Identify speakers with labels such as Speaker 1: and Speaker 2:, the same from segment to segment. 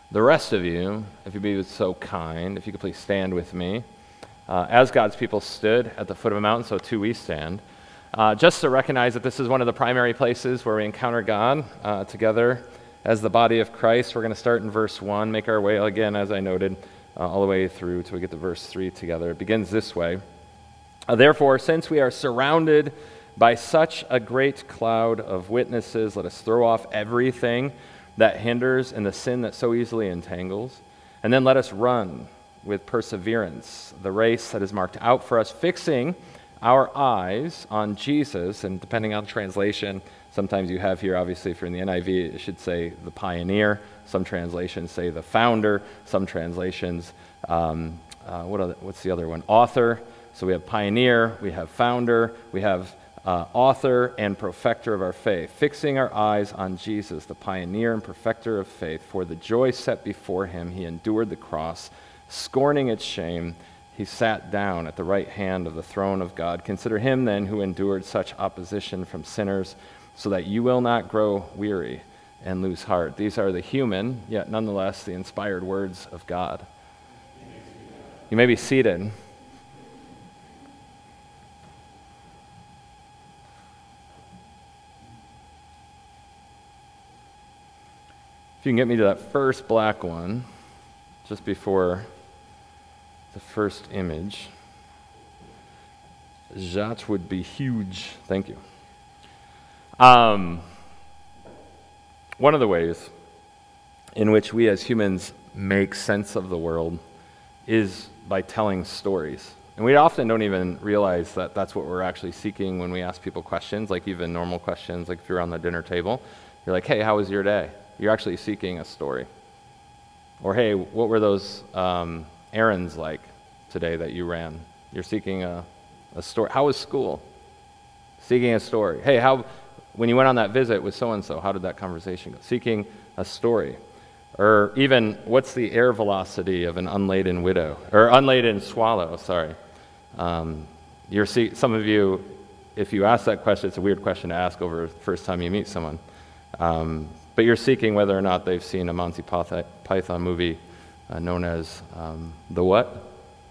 Speaker 1: The rest of you, if you'd be so kind, if you could please stand with me. As God's people stood at the foot of a mountain, so too we stand. Just to recognize that this is one of the primary places where we encounter God together as the body of Christ. We're going to start in verse 1, make our way, again, as I noted, all the way through till we get to verse 3 together. It begins this way. Therefore, since we are surrounded by such a great cloud of witnesses, let us throw off everything that hinders and the sin that so easily entangles, and then let us run with perseverance the race that is marked out for us, fixing our eyes on Jesus. And depending on translation, sometimes you have here, obviously if you're in the NIV, it should say the pioneer. Some translations say the founder. Some translations, what's the other one? Author. So we have pioneer, we have founder, we have author and perfecter of our faith, fixing our eyes on Jesus, the pioneer and perfecter of faith. For the joy set before him, he endured the cross, scorning its shame. He sat down at the right hand of the throne of God. Consider him then who endured such opposition from sinners, so that you will not grow weary and lose heart. These are the human, yet nonetheless the inspired words of God. You may be seated. If you can get me to that first black one, just before the first image, that would be huge. Thank you. One of the ways in which we as humans make sense of the world is by telling stories. And we often don't even realize that that's what we're actually seeking when we ask people questions, like even normal questions, like if you're on the dinner table, you're like, hey, how was your day? You're actually seeking a story. Or, hey, what were those errands like today that you ran? You're seeking a story. How was school? Seeking a story. Hey, when you went on that visit with so-and-so, how did that conversation go? Seeking a story. Or even, what's the air velocity of an unladen swallow, sorry. Some of you, if you ask that question, it's a weird question to ask over the first time you meet someone. But you're seeking whether or not they've seen a Monty Python movie known as the what?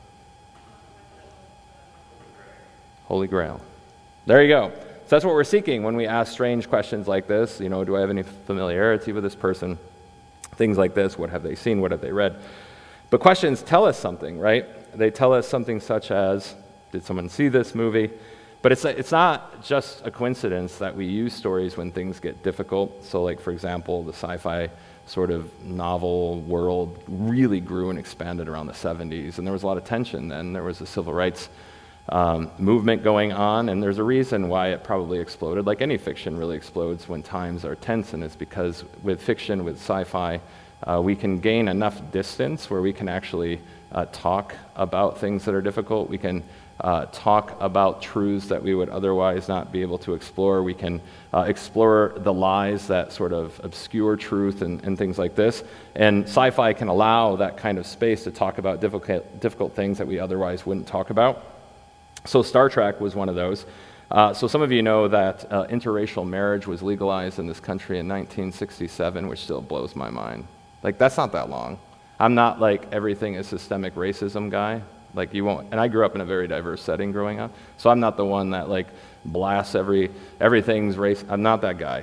Speaker 1: Holy Grail. There you go. So that's what we're seeking when we ask strange questions like this. You know, do I have any familiarity with this person? Things like this. What have they seen? What have they read? But questions tell us something, right? They tell us something such as, did someone see this movie? But it's not just a coincidence that we use stories when things get difficult. So like, for example, the sci-fi sort of novel world really grew and expanded around the 70s, and there was a lot of tension then. There was a civil rights movement going on, and there's a reason why it probably exploded. Like any fiction really explodes when times are tense, and it's because with fiction, with sci-fi, we can gain enough distance where we can actually talk about things that are difficult. We can talk about truths that we would otherwise not be able to explore. We can explore the lies that sort of obscure truth and things like this. And sci-fi can allow that kind of space to talk about difficult things that we otherwise wouldn't talk about. So Star Trek was one of those. So some of you know that interracial marriage was legalized in this country in 1967, which still blows my mind. Like, that's not that long. I'm not like everything is systemic racism guy. Like, you won't, and I grew up in a very diverse setting growing up, so I'm not the one that like blasts everything's race. I'm not that guy.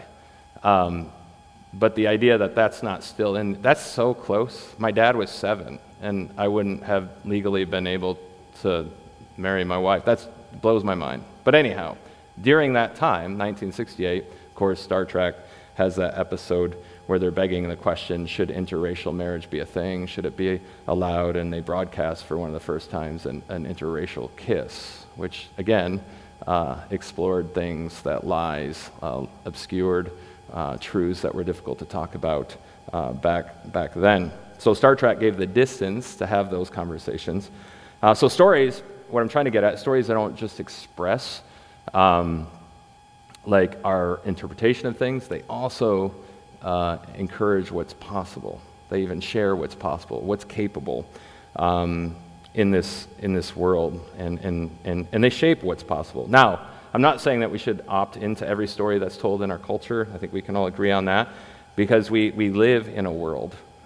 Speaker 1: But the idea that that's not still in, that's so close. My dad was 7, and I wouldn't have legally been able to marry my wife. That blows my mind. But anyhow, during that time, 1968, of course, Star Trek has that episode where they're begging the question, should interracial marriage be a thing? Should it be allowed? And they broadcast for one of the first times an interracial kiss, which, again, explored things that lies, obscured truths that were difficult to talk about back then. So Star Trek gave the distance to have those conversations. So stories, what I'm trying to get at, stories that don't just express like our interpretation of things, they also encourage what's possible. They even share what's possible, what's capable in this world, and they shape what's possible. Now, I'm not saying that we should opt into every story that's told in our culture. I think we can all agree on that, because we live in a world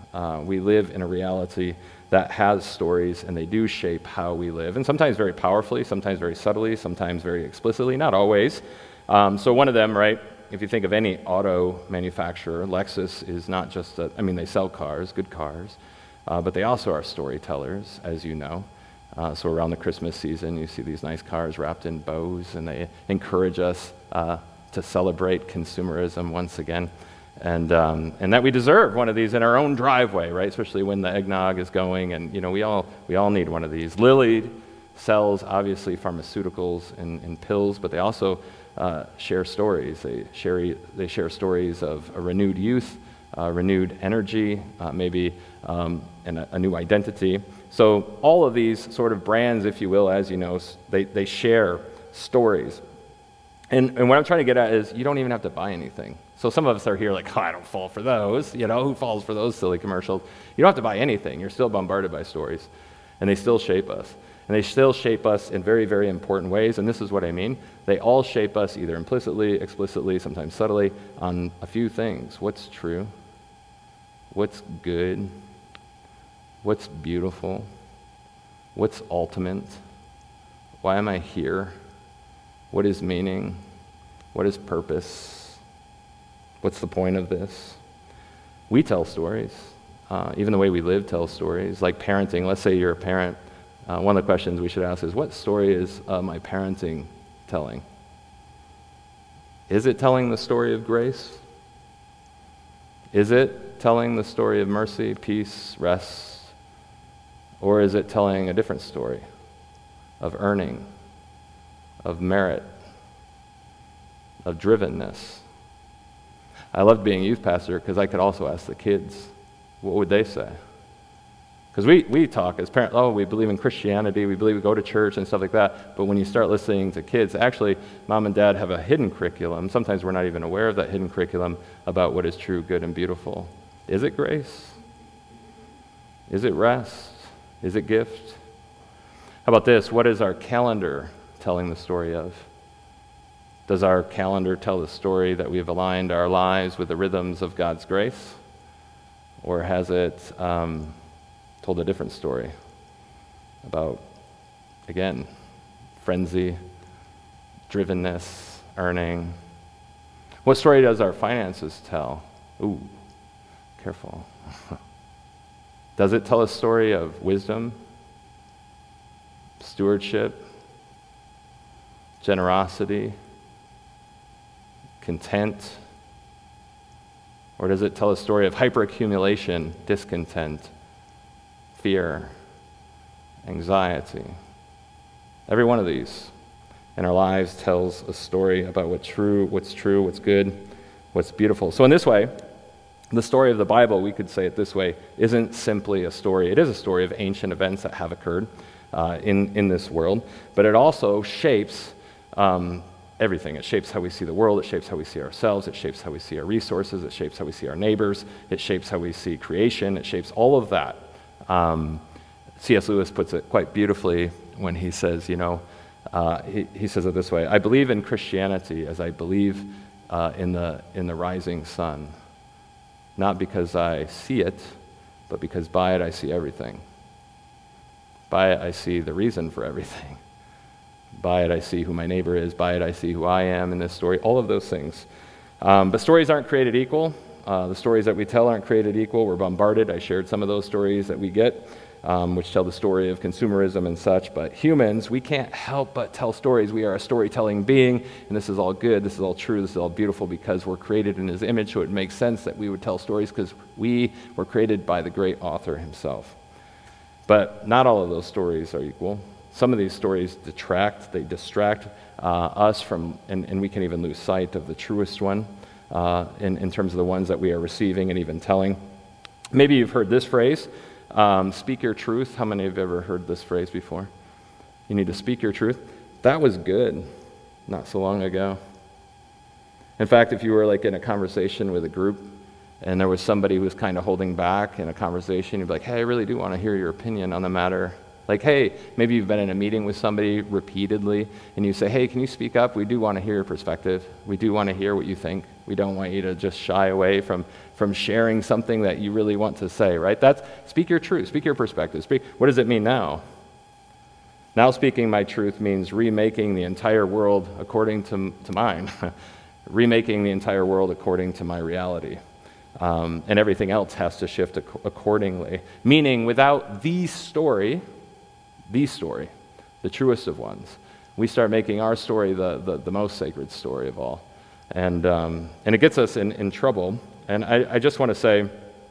Speaker 1: We live in a reality that has stories, and they do shape how we live, and sometimes very powerfully, sometimes very subtly, sometimes very explicitly, not always. So one of them, right, if you think of any auto manufacturer, Lexus is not just they sell cars, good cars, but they also are storytellers, as you know. So around the Christmas season, you see these nice cars wrapped in bows, and they encourage us to celebrate consumerism once again, and that we deserve one of these in our own driveway, right? Especially when the eggnog is going, and we all need one of these. Lilly sells obviously pharmaceuticals and pills, but they also share stories. They share stories of a renewed youth, renewed energy, maybe and a new identity. So all of these sort of brands, if you will, as you know, they share stories. And what I'm trying to get at is you don't even have to buy anything. So some of us are here like, I don't fall for those. Who falls for those silly commercials? You don't have to buy anything. You're still bombarded by stories. And they still shape us. And they still shape us in very, very important ways. And this is what I mean. They all shape us either implicitly, explicitly, sometimes subtly, on a few things. What's true? What's good? What's beautiful? What's ultimate? Why am I here? What is meaning? What is purpose? What's the point of this? We tell stories. Even the way we live tells stories. Like parenting, let's say you're a parent. One of the questions we should ask is, what story is my parenting telling? Is it telling the story of grace? Is it telling the story of mercy, peace, rest? Or is it telling a different story of earning, of merit, of drivenness? I loved being youth pastor because I could also ask the kids, what would they say? Because we talk as parents, we believe in Christianity, we believe we go to church and stuff like that, but when you start listening to kids, actually, mom and dad have a hidden curriculum. Sometimes we're not even aware of that hidden curriculum about what is true, good, and beautiful. Is it grace? Is it rest? Is it gift? How about this? What is our calendar telling the story of? Does our calendar tell the story that we have aligned our lives with the rhythms of God's grace? Or has it told a different story about, again, frenzy, drivenness, earning? What story does our finances tell? Ooh, careful. Does it tell a story of wisdom, stewardship, generosity, content? Or does it tell a story of hyperaccumulation, discontent, fear, anxiety? Every one of these in our lives tells a story about what's true, what's good, what's beautiful. So in this way, the story of the Bible, we could say it this way, isn't simply a story. It is a story of ancient events that have occurred in this world, but it also shapes everything. It shapes how we see the world. It shapes how we see ourselves. It shapes how we see our resources. It shapes how we see our neighbors. It shapes how we see creation. It shapes all of that. C.S. Lewis puts it quite beautifully when he says, he says it this way: I believe in Christianity as I believe in the rising sun. Not because I see it, but because by it I see everything. By it I see the reason for everything. By it I see who my neighbor is. By it I see who I am in this story. All of those things. But stories aren't created equal. The stories that we tell aren't created equal. We're bombarded. I shared some of those stories that we get, which tell the story of consumerism and such. But humans, we can't help but tell stories. We are a storytelling being, and this is all good, this is all true, this is all beautiful because we're created in his image, so it makes sense that we would tell stories because we were created by the great author himself. But not all of those stories are equal. Some of these stories distract us from, and we can even lose sight of the truest one in terms of the ones that we are receiving and even telling. Maybe you've heard this phrase, speak your truth. How many have ever heard this phrase before? You need to speak your truth. That was good not so long ago. In fact, if you were like in a conversation with a group and there was somebody who was kind of holding back in a conversation, you'd be like, hey, I really do want to hear your opinion on the matter. Like, hey, maybe you've been in a meeting with somebody repeatedly, and you say, hey, can you speak up? We do want to hear your perspective. We do want to hear what you think. We don't want you to just shy away from sharing something that you really want to say, right? Speak your truth, speak your perspective. What does it mean now? Now speaking my truth means remaking the entire world according to mine, remaking the entire world according to my reality. And everything else has to shift accordingly. Meaning, without the story, the truest of ones, we start making our story the most sacred story of all. And it gets us in trouble. And I just want to say,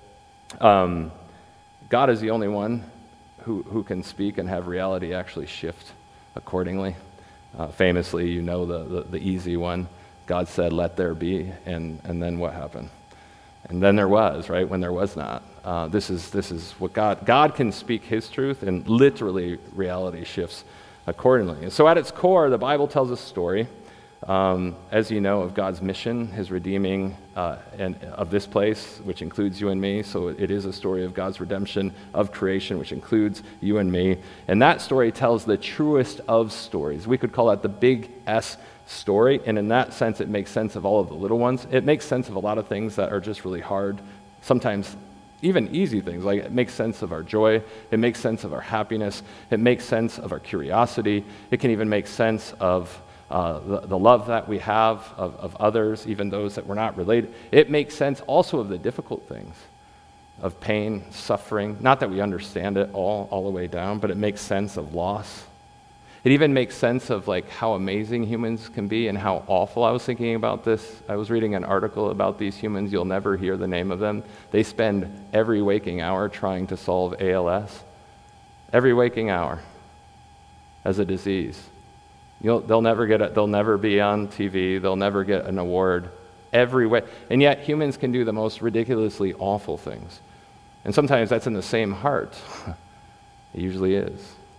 Speaker 1: God is the only one who can speak and have reality actually shift accordingly. Famously, you know the easy one. God said, let there be, and then what happened? And then there was, right, when there was not. This is what God can speak his truth, and literally reality shifts accordingly. And so at its core, the Bible tells a story, as you know, of God's mission, his redeeming and of this place, which includes you and me. So it is a story of God's redemption of creation, which includes you and me. And that story tells the truest of stories. We could call that the big S story, and in that sense, it makes sense of all of the little ones. It makes sense of a lot of things that are just really hard, sometimes even easy things. Like, it makes sense of our joy, it makes sense of our happiness, it makes sense of our curiosity, it can even make sense of the love that we have of others, even those that we're not related. It makes sense also of the difficult things, of pain, suffering. Not that we understand it all the way down, but it makes sense of loss. It even makes sense of like how amazing humans can be and how awful. I was thinking about this. I was reading an article about these humans. You'll never hear the name of them. They spend every waking hour trying to solve ALS. Every waking hour as a disease. They'll never get it. They'll never be on TV. They'll never get an award. And yet humans can do the most ridiculously awful things. And sometimes that's in the same heart. It usually is.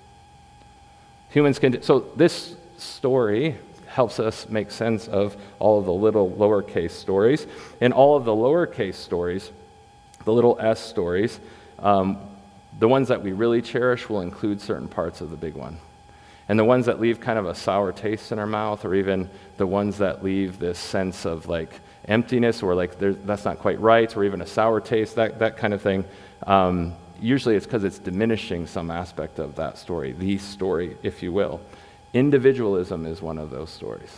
Speaker 1: Humans can so this story helps us make sense of all of the little lowercase stories. And all of the lowercase stories, the little s stories, the ones that we really cherish will include certain parts of the big one. And the ones that leave kind of a sour taste in our mouth, or even the ones that leave this sense of like emptiness, or like that's not quite right, or even a sour taste, that kind of thing, usually it's because it's diminishing some aspect of that story, the story, if you will. Individualism is one of those stories.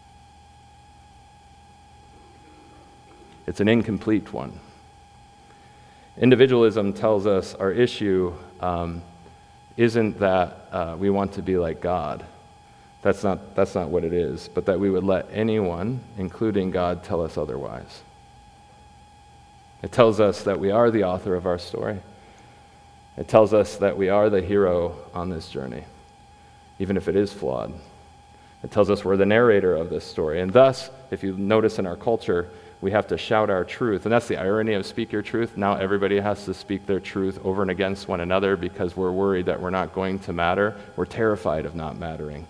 Speaker 1: It's an incomplete one. Individualism tells us our issue isn't that we want to be like God. That's not what it is, but that we would let anyone, including God, tell us otherwise. It tells us that we are the author of our story. It tells us that we are the hero on this journey, even if it is flawed. It tells us we're the narrator of this story. And thus, if you notice in our culture, we have to shout our truth. And that's the irony of speak your truth. Now everybody has to speak their truth over and against one another because we're worried that we're not going to matter. We're terrified of not mattering.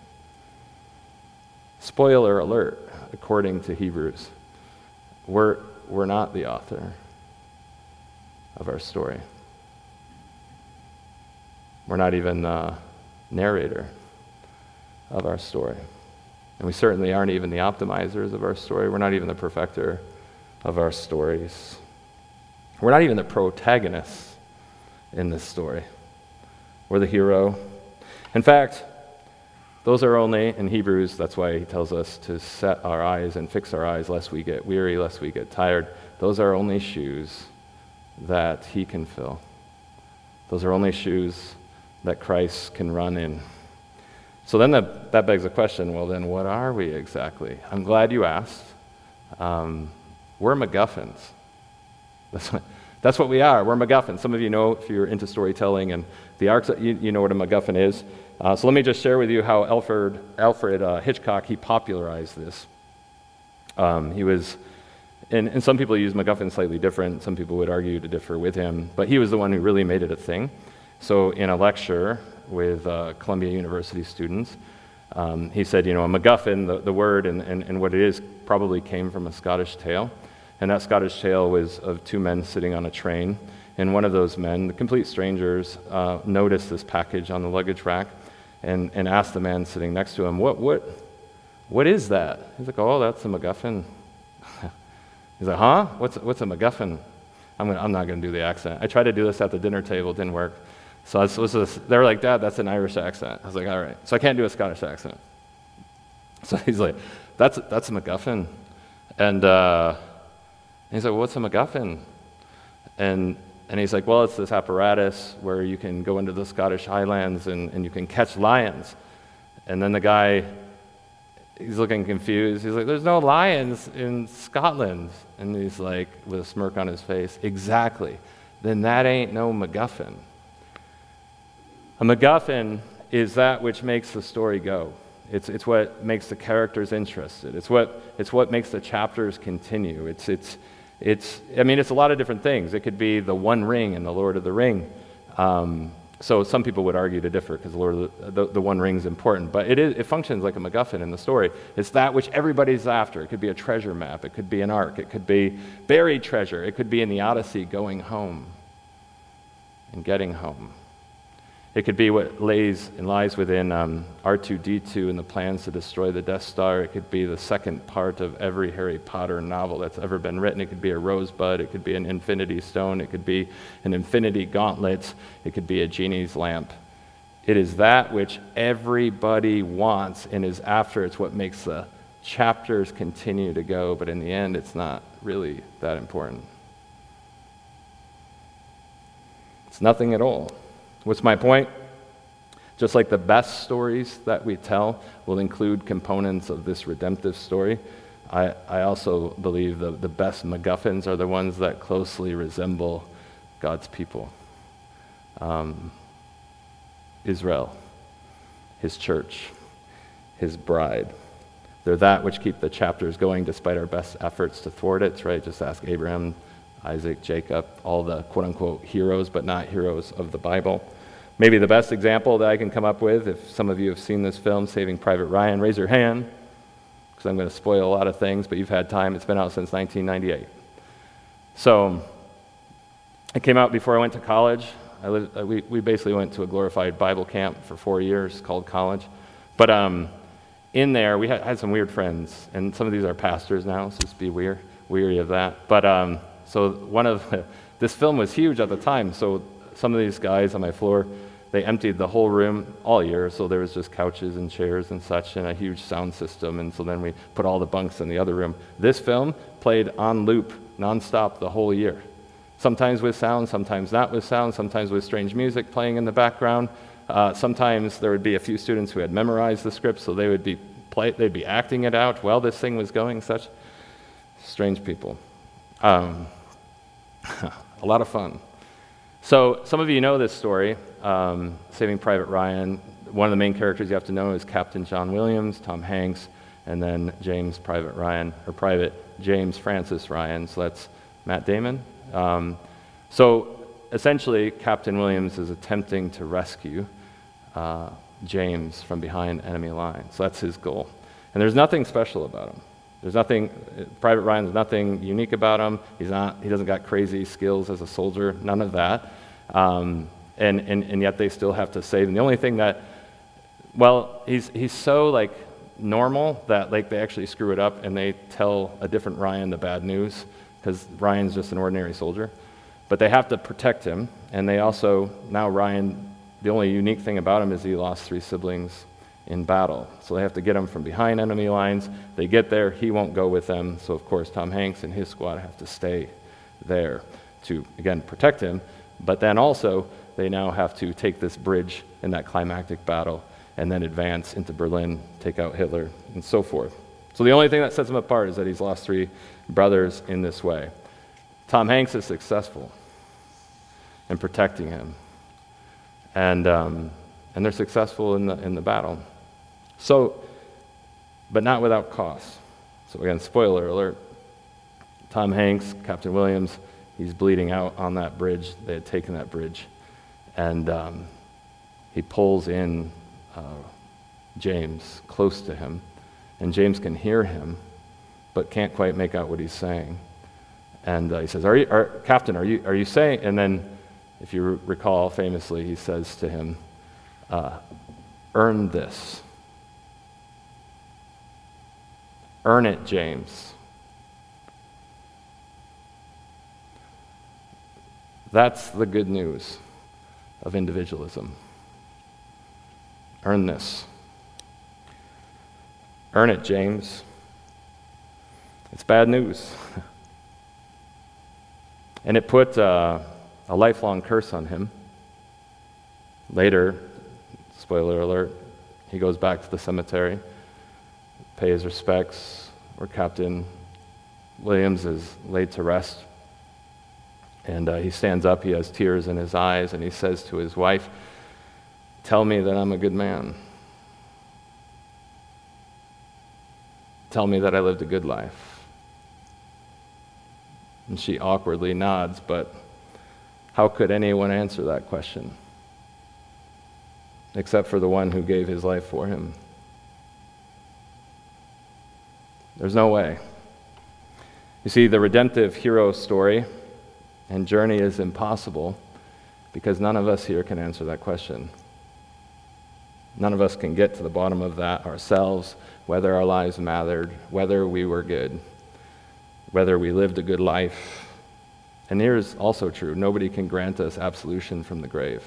Speaker 1: Spoiler alert, according to Hebrews, we're not the author of our story. We're not even the narrator of our story. And we certainly aren't even the optimizers of our story. We're not even the perfecter of our stories. We're not even the protagonists in this story. We're the hero. In fact, those are only, in Hebrews, that's why he tells us to set our eyes and fix our eyes lest we get weary, lest we get tired. Those are only shoes that he can fill. Those are only shoes that Christ can run in. So then that begs the question, well then what are we exactly? I'm glad you asked. We're MacGuffins. That's what we are. We're MacGuffins. Some of you know, if you're into storytelling and the arcs, you know what a MacGuffin is. So let me just share with you how Alfred Hitchcock, he popularized this. He was, and some people use MacGuffin slightly different. Some people would argue to differ with him, but he was the one who really made it a thing. So in a lecture with Columbia University students, he said, a MacGuffin, the word and what it is, probably came from a Scottish tale. And that Scottish tale was of two men sitting on a train. and one of those men, the complete strangers, noticed this package on the luggage rack and asked the man sitting next to him, what is that? He's like, oh, that's a MacGuffin. He's like, huh? What's a MacGuffin? I'm not going to do the accent. I tried to do this at the dinner table, it didn't work. So they were like, Dad, that's an Irish accent. I was like, all right. So I can't do a Scottish accent. So he's like, that's a MacGuffin. And he's like, well, what's a MacGuffin? And he's like, well, it's this apparatus where you can go into the Scottish Highlands and you can catch lions. And then the guy, he's looking confused. He's like, there's no lions in Scotland. And he's like, with a smirk on his face, exactly. Then that ain't no MacGuffin. A MacGuffin is that which makes the story go. It's what makes the characters interested. It's what makes the chapters continue. It's a lot of different things. It could be the One Ring in the Lord of the Ring. So some people would argue to differ because the One Ring is important, but it functions like a MacGuffin in the story. It's that which everybody's after. It could be a treasure map. It could be an ark. It could be buried treasure. It could be in the Odyssey going home and getting home. It could be what lies within R2-D2 and the plans to destroy the Death Star. It could be the second part of every Harry Potter novel that's ever been written. It could be a rosebud. It could be an infinity stone. It could be an infinity gauntlet. It could be a genie's lamp. It is that which everybody wants and is after. It's what makes the chapters continue to go, but in the end, it's not really that important. It's nothing at all. What's my point? Just like the best stories that we tell will include components of this redemptive story, I also believe the best MacGuffins are the ones that closely resemble God's people. Israel, his church, his bride. They're that which keep the chapters going despite our best efforts to thwart it, right? Just ask Abraham, Isaac, Jacob, all the quote-unquote heroes, but not heroes of the Bible. Maybe the best example that I can come up with, if some of you have seen this film, Saving Private Ryan, raise your hand, because I'm going to spoil a lot of things, but you've had time. It's been out since 1998. So it came out before I went to college. We basically went to a glorified Bible camp for 4 years called college. But in there, we had some weird friends, and some of these are pastors now, so just be weary of that. But this film was huge at the time, so some of these guys on my floor, they emptied the whole room all year, so there was just couches and chairs and such, and a huge sound system, and so then we put all the bunks in the other room. This film played on loop, nonstop, the whole year. Sometimes with sound, sometimes not with sound, sometimes with strange music playing in the background. Sometimes there would be a few students who had memorized the script, so they'd be acting it out while this thing was going, such strange people. A lot of fun. So some of you know this story, Saving Private Ryan. One of the main characters you have to know is Captain John Williams, Tom Hanks, and then Private James Francis Ryan. So that's Matt Damon. So essentially, Captain Williams is attempting to rescue James from behind enemy lines. So that's his goal. And there's nothing special about him. Private Ryan's nothing unique about him. He doesn't got crazy skills as a soldier, none of that. And yet they still have to save him. The only thing he's so normal that they actually screw it up and they tell a different Ryan the bad news because Ryan's just an ordinary soldier. But they have to protect him, and they also, now Ryan, the only unique thing about him is he lost 3 siblings in battle. So they have to get him from behind enemy lines. They get there, he won't go with them. So of course Tom Hanks and his squad have to stay there to, again, protect him. But then also they now have to take this bridge in that climactic battle and then advance into Berlin, take out Hitler, and so forth. So the only thing that sets him apart is that he's lost 3 brothers in this way. Tom Hanks is successful in protecting him. And they're successful in the battle. So, but not without cost. So again, spoiler alert. Tom Hanks, Captain Williams, he's bleeding out on that bridge. They had taken that bridge. And he pulls in James close to him. And James can hear him, but can't quite make out what he's saying. And he says, Captain, are you saying? And then If you recall, famously, he says to him, earn this. Earn it, James. That's the good news of individualism. Earn this. Earn it, James. It's bad news. And it put a lifelong curse on him. Later, spoiler alert, he goes back to the cemetery, pay his respects, where Captain Williams is laid to rest. And he stands up, he has tears in his eyes, and he says to his wife, "Tell me that I'm a good man. Tell me that I lived a good life." And she awkwardly nods, but how could anyone answer that question? Except for the one who gave his life for him. There's no way. You see, the redemptive hero story and journey is impossible because none of us here can answer that question. None of us can get to the bottom of that ourselves, whether our lives mattered, whether we were good, whether we lived a good life. And here is also true. Nobody can grant us absolution from the grave.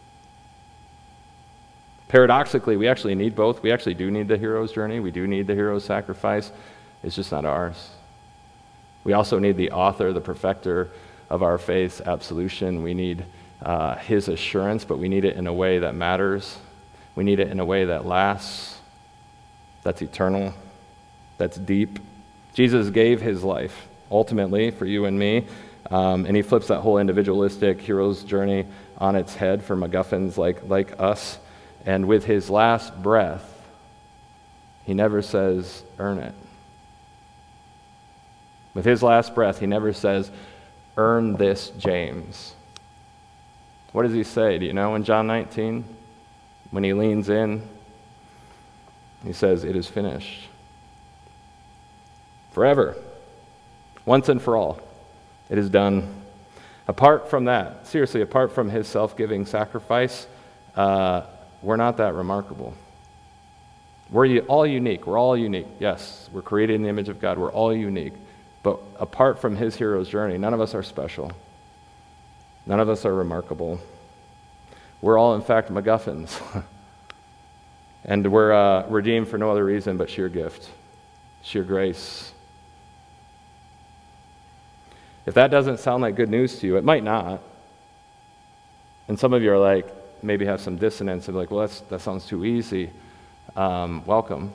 Speaker 1: Paradoxically, we actually need both. We actually do need the hero's journey. We do need the hero's sacrifice. It's just not ours. We also need the author, the perfecter of our faith's absolution. We need his assurance, but we need it in a way that matters. We need it in a way that lasts, that's eternal, that's deep. Jesus gave his life, ultimately, for you and me, and he flips that whole individualistic hero's journey on its head for MacGuffins like us. And with his last breath, he never says, earn it. With his last breath, he never says, earn this, James. What does he say? Do you know in John 19? When he leans in, he says, it is finished. Forever. Once and for all. It is done. Apart from that, seriously, apart from his self-giving sacrifice, we're not that remarkable. We're all unique. We're all unique. Yes, we're created in the image of God. We're all unique. But apart from his hero's journey, none of us are special. None of us are remarkable. We're all, in fact, MacGuffins. And we're redeemed for no other reason but sheer gift, sheer grace. If that doesn't sound like good news to you, it might not. And some of you are like, maybe have some dissonance and be like, well, that sounds too easy. Welcome.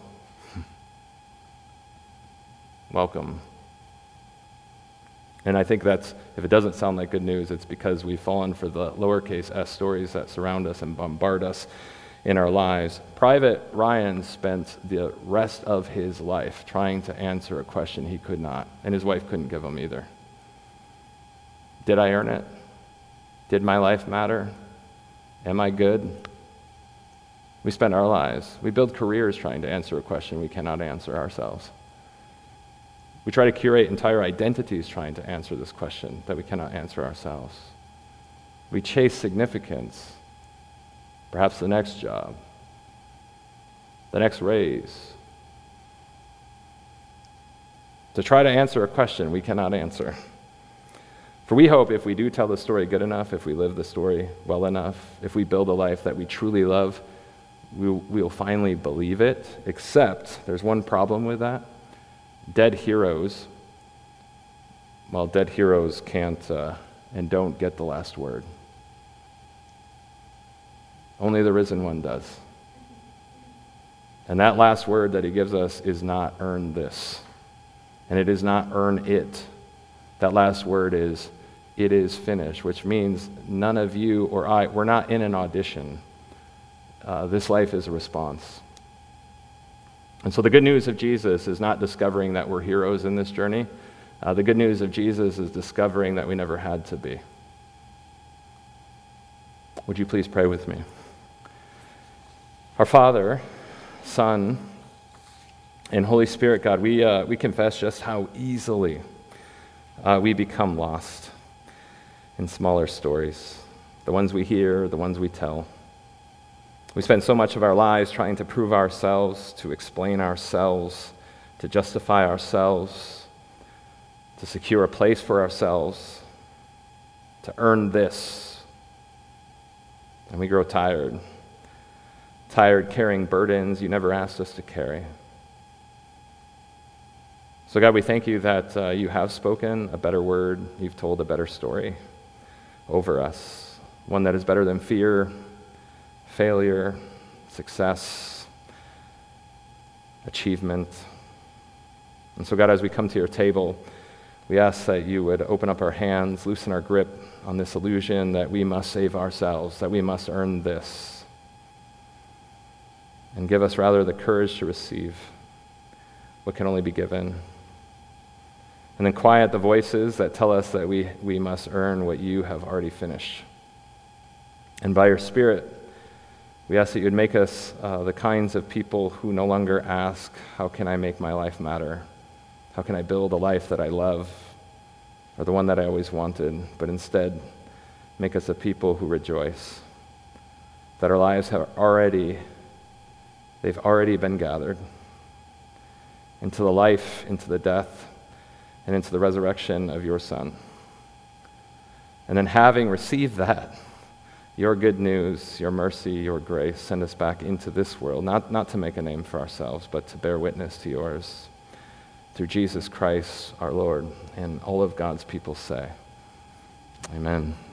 Speaker 1: Welcome. And I think that's, if it doesn't sound like good news, it's because we've fallen for the lowercase s stories that surround us and bombard us in our lives. Private Ryan spent the rest of his life trying to answer a question he could not, and his wife couldn't give him either. Did I earn it? Did my life matter? Am I good? We spend our lives, we build careers trying to answer a question we cannot answer ourselves. We try to curate entire identities trying to answer this question that we cannot answer ourselves. We chase significance, perhaps the next job, the next raise, to try to answer a question we cannot answer. For we hope if we do tell the story good enough, if we live the story well enough, if we build a life that we truly love, we'll finally believe it, except there's one problem with that. Dead heroes can't and don't get the last word. Only the risen one does. And that last word that he gives us is not earn this. And it is not earn it. That last word is, it is finished, which means none of you or I, we're not in an audition. This life is a response. And so the good news of Jesus is not discovering that we're heroes in this journey. The good news of Jesus is discovering that we never had to be. Would you please pray with me? Our Father, Son, and Holy Spirit, God, we confess just how easily we become lost in smaller stories. the ones we hear, the ones we tell. We spend so much of our lives trying to prove ourselves, to explain ourselves, to justify ourselves, to secure a place for ourselves, to earn this. And we grow tired carrying burdens you never asked us to carry. So God, we thank you that you have spoken a better word, you've told a better story over us, one that is better than fear, failure, success, achievement. And so God, as we come to your table, we ask that you would open up our hands, loosen our grip on this illusion that we must save ourselves, that we must earn this, and give us rather the courage to receive what can only be given. And then quiet the voices that tell us that we must earn what you have already finished. And by your Spirit, we ask that you would make us the kinds of people who no longer ask, how can I make my life matter? How can I build a life that I love, or the one that I always wanted? But instead, make us a people who rejoice, that our lives they've already been gathered into the life, into the death, and into the resurrection of your Son. And then having received that, your good news, your mercy, your grace, send us back into this world, not to make a name for ourselves, but to bear witness to yours. Through Jesus Christ, our Lord, and all of God's people say, amen.